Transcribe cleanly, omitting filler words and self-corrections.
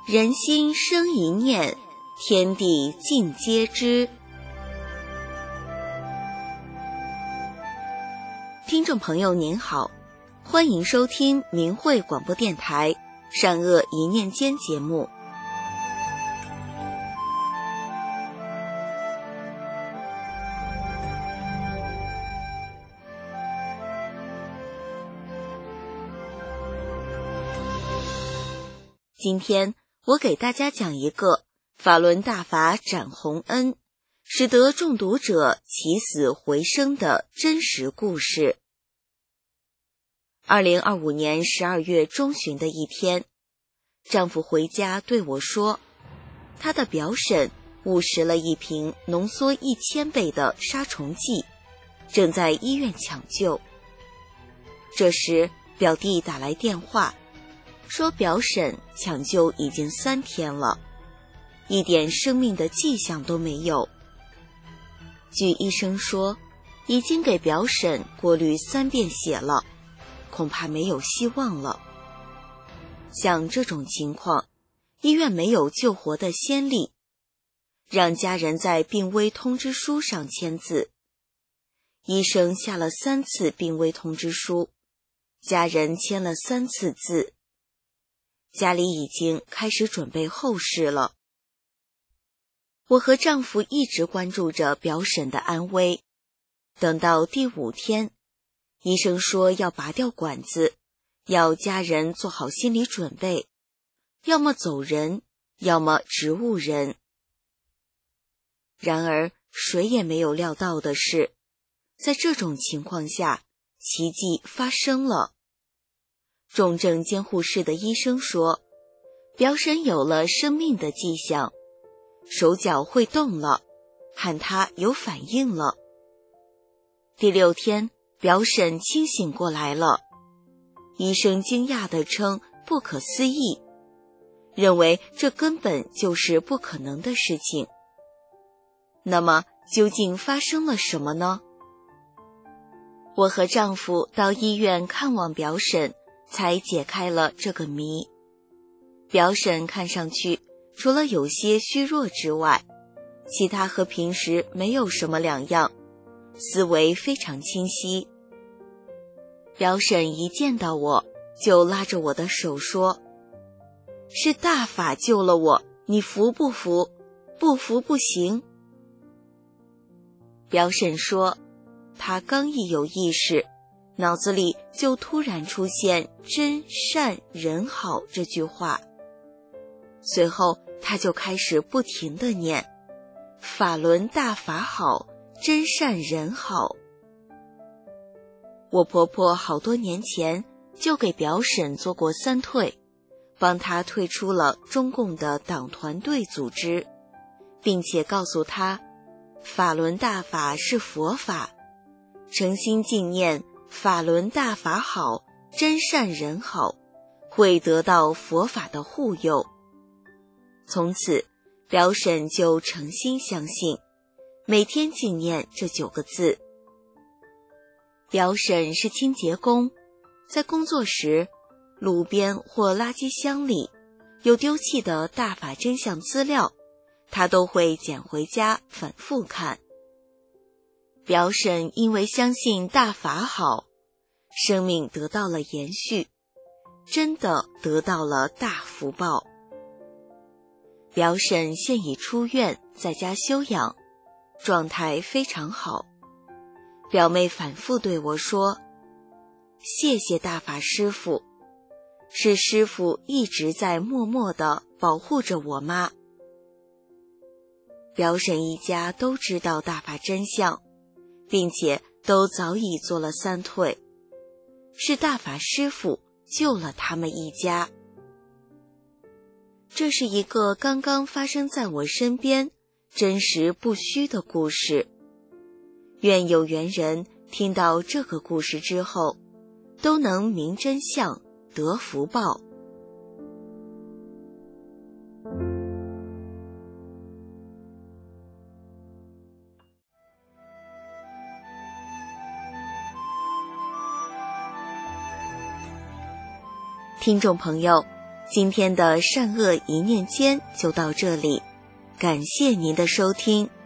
人心生一念，天地尽皆知。听众朋友您好，欢迎收听明慧广播电台善恶一念间节目。今天我给大家讲一个法轮大法展宏恩，使得中毒者起死回生的真实故事。2025年12月中旬的一天，丈夫回家对我说，他的表婶误食了一瓶浓缩1000倍的杀虫剂，正在医院抢救。这时表弟打来电话，说表婶抢救已经3天了，一点生命的迹象都没有。据医生说，已经给表婶过滤3遍血了，恐怕没有希望了。像这种情况，医院没有救活的先例，让家人在病危通知书上签字。医生下了3次病危通知书，家人签了3次字。家里已经开始准备后事了。我和丈夫一直关注着表婶的安危，等到第5天，医生说要拔掉管子，要家人做好心理准备，要么走人，要么植物人。然而谁也没有料到的是，在这种情况下，奇迹发生了。重症监护室的医生说，表婶有了生命的迹象，手脚会动了，喊她有反应了。第6天，表婶清醒过来了，医生惊讶地称不可思议，认为这根本就是不可能的事情。那么究竟发生了什么呢？我和丈夫到医院看望表婶，才解开了这个谜。表婶看上去除了有些虚弱之外，其他和平时没有什么两样，思维非常清晰。表婶一见到我就拉着我的手说，是大法救了我，你服不服？不服不行。表婶说，她刚一有意识，脑子里就突然出现真善人好这句话，随后他就开始不停地念，法轮大法好，真善人好。我婆婆好多年前就给表婶做过3退，帮她退出了中共的党团队组织，并且告诉她，法轮大法是佛法，诚心敬念法轮大法好，真善人好，会得到佛法的护佑。从此表婶就诚心相信，每天敬念这9个字。表婶是清洁工，在工作时，路边或垃圾箱里有丢弃的大法真相资料，她都会捡回家反复看。表婶因为相信大法好，生命得到了延续，真的得到了大福报。表婶现已出院，在家休养，状态非常好。表妹反复对我说，谢谢大法师父，是师父一直在默默地保护着我妈。表婶一家都知道大法真相，并且都早已做了3退，是大法师父救了他们一家。这是一个刚刚发生在我身边，真实不虚的故事。愿有缘人听到这个故事之后，都能明真相，得福报。听众朋友， 今天的善恶一念间就到这里，感谢您的收听。